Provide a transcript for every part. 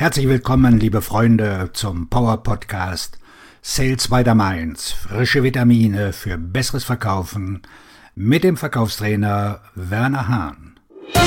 Herzlich willkommen, liebe Freunde, zum Power Podcast Sales by the Mainz. Frische Vitamine für besseres Verkaufen mit dem Verkaufstrainer Werner Hahn.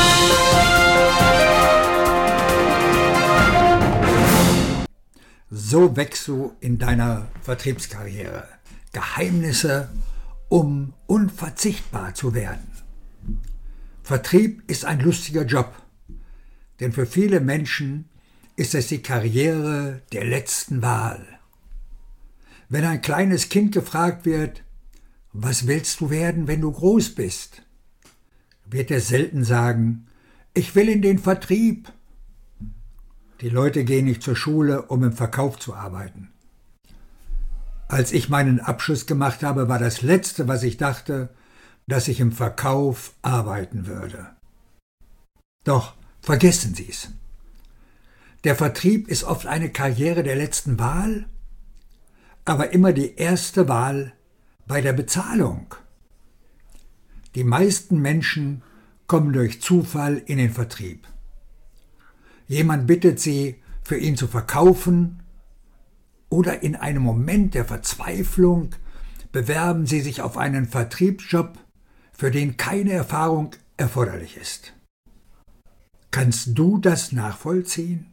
So wächst du in deiner Vertriebskarriere. Geheimnisse, um unverzichtbar zu werden. Vertrieb ist ein lustiger Job, denn für viele Menschen ist es die Karriere der letzten Wahl. Wenn ein kleines Kind gefragt wird, was willst du werden, wenn du groß bist, wird er selten sagen, ich will in den Vertrieb. Die Leute gehen nicht zur Schule, um im Verkauf zu arbeiten. Als ich meinen Abschluss gemacht habe, war das Letzte, was ich dachte, dass ich im Verkauf arbeiten würde. Doch vergessen Sie es. Der Vertrieb ist oft eine Karriere der letzten Wahl, aber immer die erste Wahl bei der Bezahlung. Die meisten Menschen kommen durch Zufall in den Vertrieb. Jemand bittet sie, für ihn zu verkaufen, oder in einem Moment der Verzweiflung bewerben sie sich auf einen Vertriebsjob, für den keine Erfahrung erforderlich ist. Kannst du das nachvollziehen?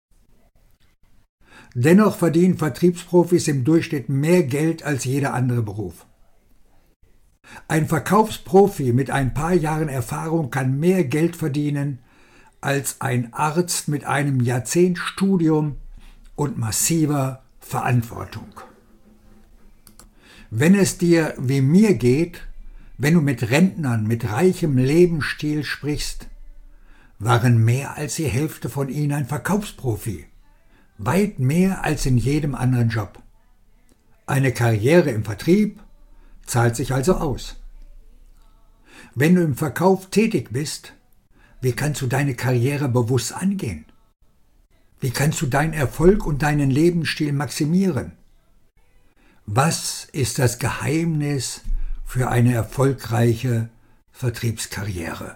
Dennoch verdienen Vertriebsprofis im Durchschnitt mehr Geld als jeder andere Beruf. Ein Verkaufsprofi mit ein paar Jahren Erfahrung kann mehr Geld verdienen als ein Arzt mit einem Jahrzehnt Studium und massiver Verantwortung. Wenn es dir wie mir geht, wenn du mit Rentnern mit reichem Lebensstil sprichst, waren mehr als die Hälfte von ihnen ein Verkaufsprofi. Weit mehr als in jedem anderen Job. Eine Karriere im Vertrieb zahlt sich also aus. Wenn du im Verkauf tätig bist, wie kannst du deine Karriere bewusst angehen? Wie kannst du deinen Erfolg und deinen Lebensstil maximieren? Was ist das Geheimnis für eine erfolgreiche Vertriebskarriere?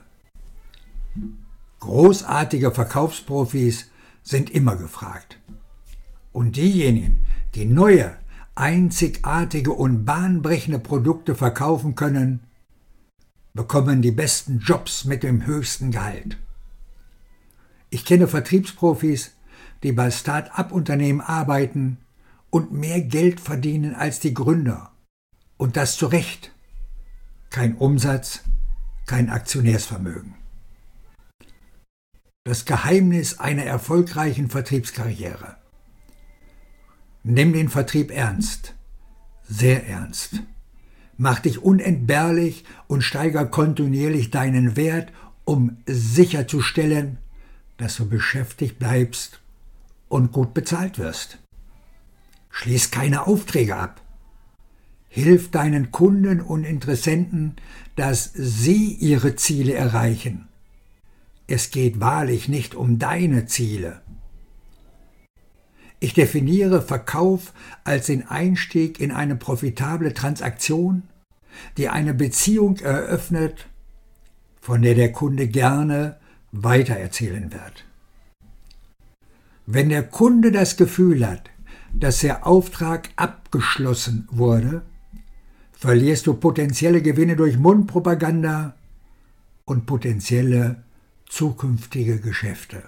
Großartige Verkaufsprofis sind immer gefragt. Und diejenigen, die neue, einzigartige und bahnbrechende Produkte verkaufen können, bekommen die besten Jobs mit dem höchsten Gehalt. Ich kenne Vertriebsprofis, die bei Start-up-Unternehmen arbeiten und mehr Geld verdienen als die Gründer. Und das zu Recht. Kein Umsatz, kein Aktionärsvermögen. Das Geheimnis einer erfolgreichen Vertriebskarriere. Nimm den Vertrieb ernst, sehr ernst. Mach dich unentbehrlich und steigere kontinuierlich deinen Wert, um sicherzustellen, dass du beschäftigt bleibst und gut bezahlt wirst. Schließ keine Aufträge ab. Hilf deinen Kunden und Interessenten, dass sie ihre Ziele erreichen. Es geht wahrlich nicht um deine Ziele. Ich definiere Verkauf als den Einstieg in eine profitable Transaktion, die eine Beziehung eröffnet, von der der Kunde gerne weitererzählen wird. Wenn der Kunde das Gefühl hat, dass der Auftrag abgeschlossen wurde, verlierst du potenzielle Gewinne durch Mundpropaganda und potenzielle zukünftige Geschäfte.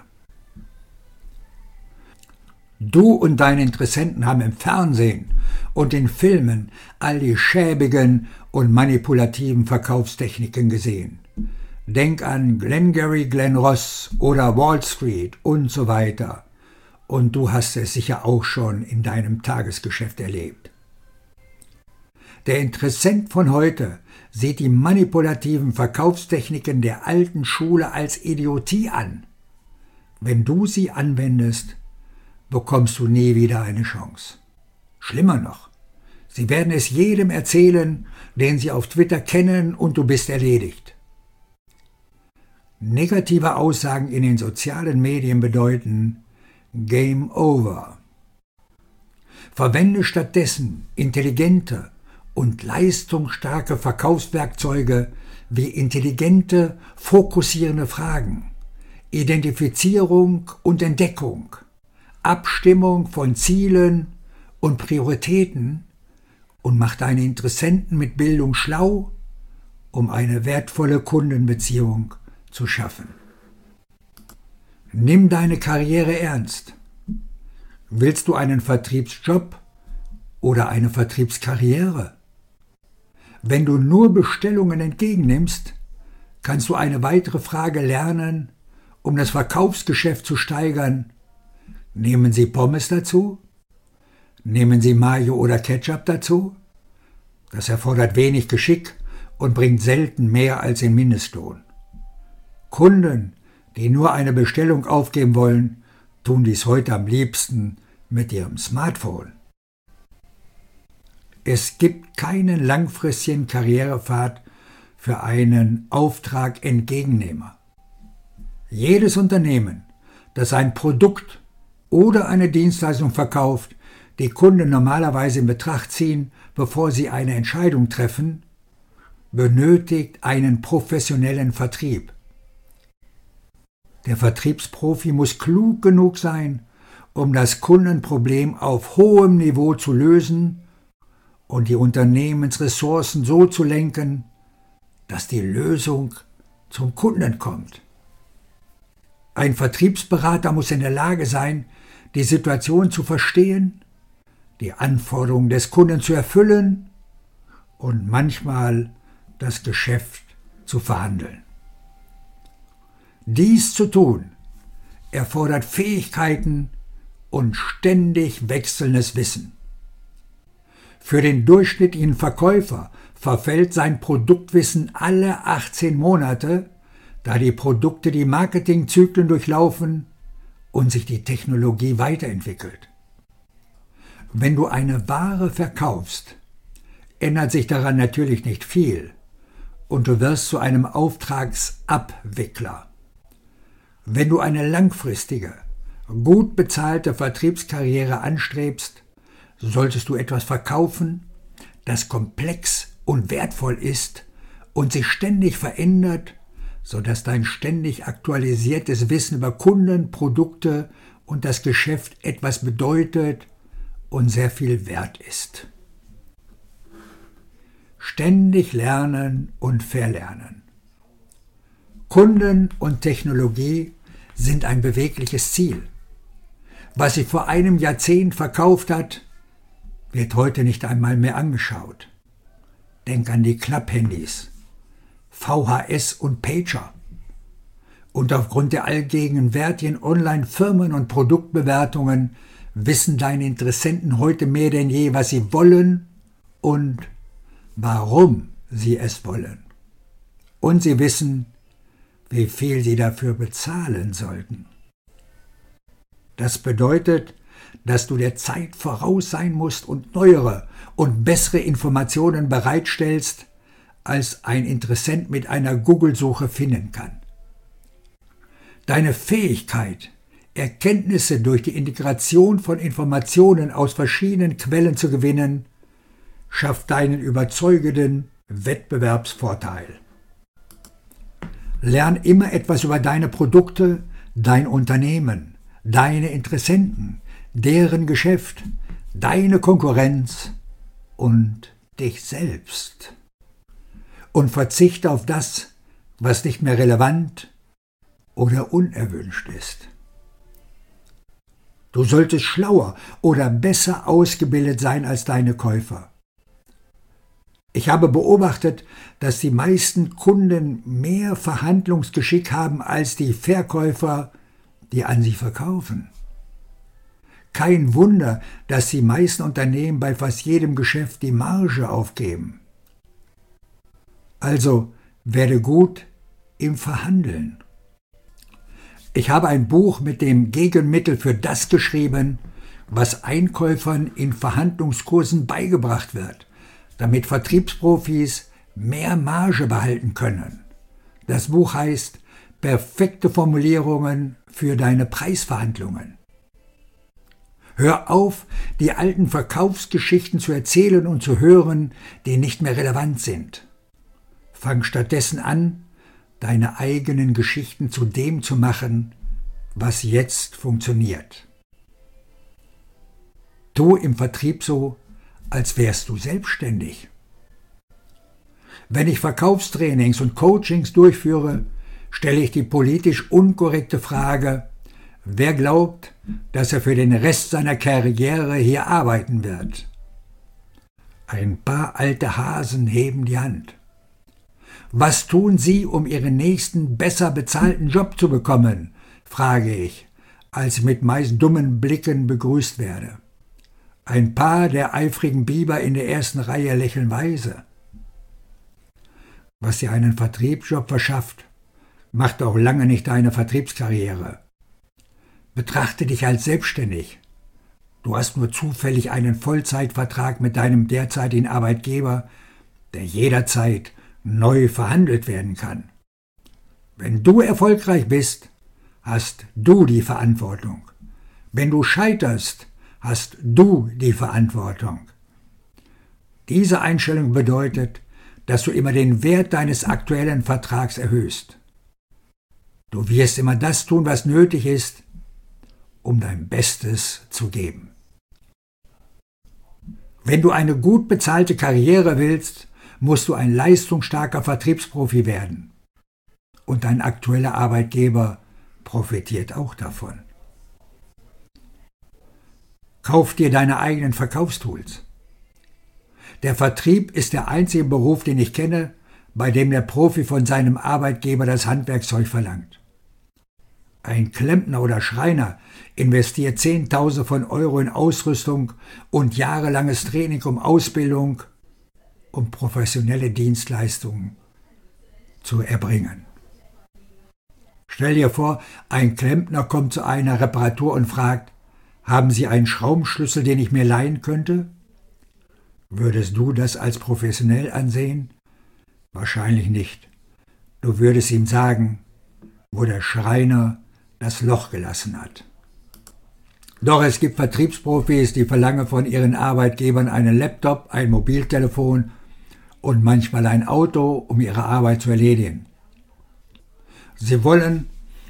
Du und deine Interessenten haben im Fernsehen und in Filmen all die schäbigen und manipulativen Verkaufstechniken gesehen. Denk an Glengarry Glen Ross oder Wall Street und so weiter. Und du hast es sicher auch schon in deinem Tagesgeschäft erlebt. Der Interessent von heute sieht die manipulativen Verkaufstechniken der alten Schule als Idiotie an. Wenn du sie anwendest, bekommst du nie wieder eine Chance. Schlimmer noch, sie werden es jedem erzählen, den sie auf Twitter kennen, und du bist erledigt. Negative Aussagen in den sozialen Medien bedeuten Game Over. Verwende stattdessen intelligente und leistungsstarke Verkaufswerkzeuge wie intelligente, fokussierende Fragen, Identifizierung und Entdeckung, Abstimmung von Zielen und Prioritäten und mach deine Interessenten mit Bildung schlau, um eine wertvolle Kundenbeziehung zu schaffen. Nimm deine Karriere ernst. Willst du einen Vertriebsjob oder eine Vertriebskarriere? Wenn du nur Bestellungen entgegennimmst, kannst du eine weitere Frage lernen, um das Verkaufsgeschäft zu steigern. Nehmen Sie Pommes dazu? Nehmen Sie Mayo oder Ketchup dazu? Das erfordert wenig Geschick und bringt selten mehr als den Mindestlohn. Kunden, die nur eine Bestellung aufgeben wollen, tun dies heute am liebsten mit ihrem Smartphone. Es gibt keinen langfristigen Karrierepfad für einen Auftragentgegennehmer. Jedes Unternehmen, das ein Produkt oder eine Dienstleistung verkauft, die Kunden normalerweise in Betracht ziehen, bevor sie eine Entscheidung treffen, benötigt einen professionellen Vertrieb. Der Vertriebsprofi muss klug genug sein, um das Kundenproblem auf hohem Niveau zu lösen und die Unternehmensressourcen so zu lenken, dass die Lösung zum Kunden kommt. Ein Vertriebsberater muss in der Lage sein, die Situation zu verstehen, die Anforderungen des Kunden zu erfüllen und manchmal das Geschäft zu verhandeln. Dies zu tun erfordert Fähigkeiten und ständig wechselndes Wissen. Für den durchschnittlichen Verkäufer verfällt sein Produktwissen alle 18 Monate, da die Produkte die Marketingzyklen durchlaufen und sich die Technologie weiterentwickelt. Wenn du eine Ware verkaufst, ändert sich daran natürlich nicht viel und du wirst zu einem Auftragsabwickler. Wenn du eine langfristige, gut bezahlte Vertriebskarriere anstrebst, solltest du etwas verkaufen, das komplex und wertvoll ist und sich ständig verändert, sodass dein ständig aktualisiertes Wissen über Kunden, Produkte und das Geschäft etwas bedeutet und sehr viel wert ist. Ständig lernen und verlernen. Kunden und Technologie sind ein bewegliches Ziel. Was sich vor einem Jahrzehnt verkauft hat, wird heute nicht einmal mehr angeschaut. Denk an die Klapphandys, VHS und Pager. Und aufgrund der allgegenwärtigen Online-Firmen- und Produktbewertungen wissen deine Interessenten heute mehr denn je, was sie wollen und warum sie es wollen. Und sie wissen, wie viel sie dafür bezahlen sollten. Das bedeutet, dass du der Zeit voraus sein musst und neuere und bessere Informationen bereitstellst, als ein Interessent mit einer Google-Suche finden kann. Deine Fähigkeit, Erkenntnisse durch die Integration von Informationen aus verschiedenen Quellen zu gewinnen, schafft deinen überzeugenden Wettbewerbsvorteil. Lern immer etwas über deine Produkte, dein Unternehmen, deine Interessenten, deren Geschäft, deine Konkurrenz und dich selbst. Und verzichte auf das, was nicht mehr relevant oder unerwünscht ist. Du solltest schlauer oder besser ausgebildet sein als deine Käufer. Ich habe beobachtet, dass die meisten Kunden mehr Verhandlungsgeschick haben als die Verkäufer, die an sie verkaufen. Kein Wunder, dass die meisten Unternehmen bei fast jedem Geschäft die Marge aufgeben. Also werde gut im Verhandeln. Ich habe ein Buch mit dem Gegenmittel für das geschrieben, was Einkäufern in Verhandlungskursen beigebracht wird, damit Vertriebsprofis mehr Marge behalten können. Das Buch heißt Perfekte Formulierungen für deine Preisverhandlungen. Hör auf, die alten Verkaufsgeschichten zu erzählen und zu hören, die nicht mehr relevant sind. Fang stattdessen an, deine eigenen Geschichten zu dem zu machen, was jetzt funktioniert. Tu im Vertrieb so, als wärst du selbstständig. Wenn ich Verkaufstrainings und Coachings durchführe, stelle ich die politisch unkorrekte Frage: Wer glaubt, dass er für den Rest seiner Karriere hier arbeiten wird? Ein paar alte Hasen heben die Hand. Was tun Sie, um Ihren nächsten, besser bezahlten Job zu bekommen? Frage ich, als ich mit meist dummen Blicken begrüßt werde. Ein paar der eifrigen Biber in der ersten Reihe lächeln weise. Was dir einen Vertriebsjob verschafft, macht auch lange nicht deine Vertriebskarriere. Betrachte dich als selbstständig. Du hast nur zufällig einen Vollzeitvertrag mit deinem derzeitigen Arbeitgeber, der jederzeit neu verhandelt werden kann. Wenn du erfolgreich bist, hast du die Verantwortung. Wenn du scheiterst, hast du die Verantwortung. Diese Einstellung bedeutet, dass du immer den Wert deines aktuellen Vertrags erhöhst. Du wirst immer das tun, was nötig ist, um dein Bestes zu geben. Wenn du eine gut bezahlte Karriere willst, musst du ein leistungsstarker Vertriebsprofi werden. Und dein aktueller Arbeitgeber profitiert auch davon. Kauf dir deine eigenen Verkaufstools. Der Vertrieb ist der einzige Beruf, den ich kenne, bei dem der Profi von seinem Arbeitgeber das Handwerkszeug verlangt. Ein Klempner oder Schreiner investiert Zehntausende von Euro in Ausrüstung und jahrelanges Training um Ausbildung, um professionelle Dienstleistungen zu erbringen. Stell dir vor, ein Klempner kommt zu einer Reparatur und fragt: Haben Sie einen Schraubenschlüssel, den ich mir leihen könnte? Würdest du das als professionell ansehen? Wahrscheinlich nicht. Du würdest ihm sagen, wo der Schreiner das Loch gelassen hat. Doch es gibt Vertriebsprofis, die verlangen von ihren Arbeitgebern einen Laptop, ein Mobiltelefon und manchmal ein Auto, um ihre Arbeit zu erledigen. Sie wollen,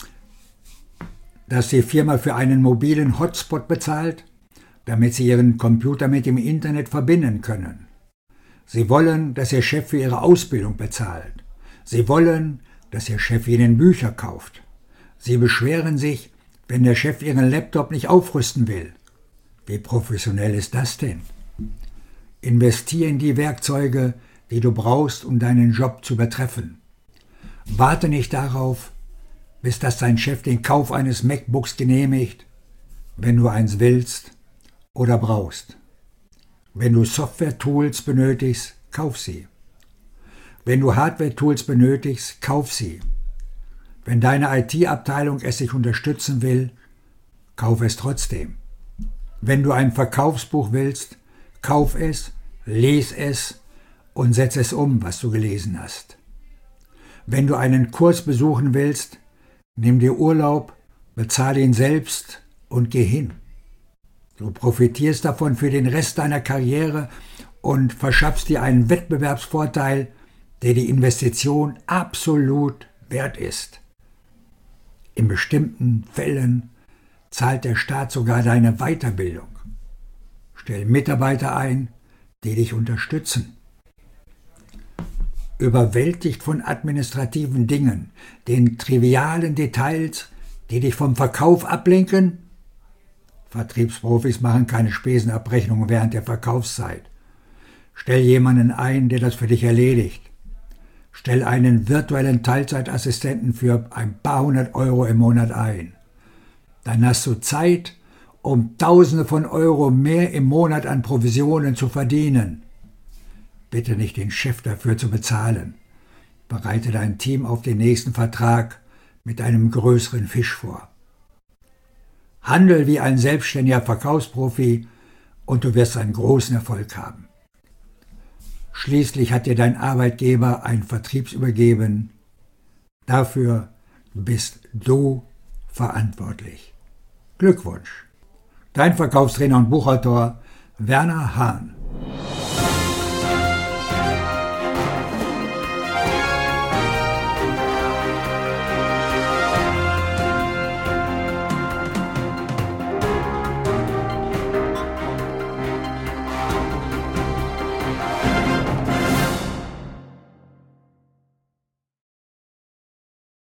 dass die Firma für einen mobilen Hotspot bezahlt, damit sie ihren Computer mit dem Internet verbinden können. Sie wollen, dass ihr Chef für ihre Ausbildung bezahlt. Sie wollen, dass ihr Chef ihnen Bücher kauft. Sie beschweren sich, wenn der Chef ihren Laptop nicht aufrüsten will. Wie professionell ist das denn? Investiere in die Werkzeuge, die du brauchst, um deinen Job zu übertreffen. Warte nicht darauf, bis dass dein Chef den Kauf eines MacBooks genehmigt, wenn du eins willst oder brauchst. Wenn du Software-Tools benötigst, kauf sie. Wenn du Hardware-Tools benötigst, kauf sie. Wenn deine IT-Abteilung es sich unterstützen will, kauf es trotzdem. Wenn du ein Verkaufsbuch willst, kauf es, lies es und setz es um, was du gelesen hast. Wenn du einen Kurs besuchen willst, nimm dir Urlaub, bezahle ihn selbst und geh hin. Du profitierst davon für den Rest deiner Karriere und verschaffst dir einen Wettbewerbsvorteil, der die Investition absolut wert ist. In bestimmten Fällen zahlt der Staat sogar deine Weiterbildung. Stell Mitarbeiter ein, die dich unterstützen. Überwältigt von administrativen Dingen, den trivialen Details, die dich vom Verkauf ablenken? Vertriebsprofis machen keine Spesenabrechnungen während der Verkaufszeit. Stell jemanden ein, der das für dich erledigt. Stell einen virtuellen Teilzeitassistenten für ein paar hundert Euro im Monat ein. Dann hast du Zeit, um Tausende von Euro mehr im Monat an Provisionen zu verdienen. Bitte nicht den Chef dafür zu bezahlen. Bereite dein Team auf den nächsten Vertrag mit einem größeren Fisch vor. Handel wie ein selbstständiger Verkaufsprofi und du wirst einen großen Erfolg haben. Schließlich hat dir dein Arbeitgeber einen Vertrieb übergeben. Dafür bist du verantwortlich. Glückwunsch! Dein Verkaufstrainer und Buchautor Werner Hahn.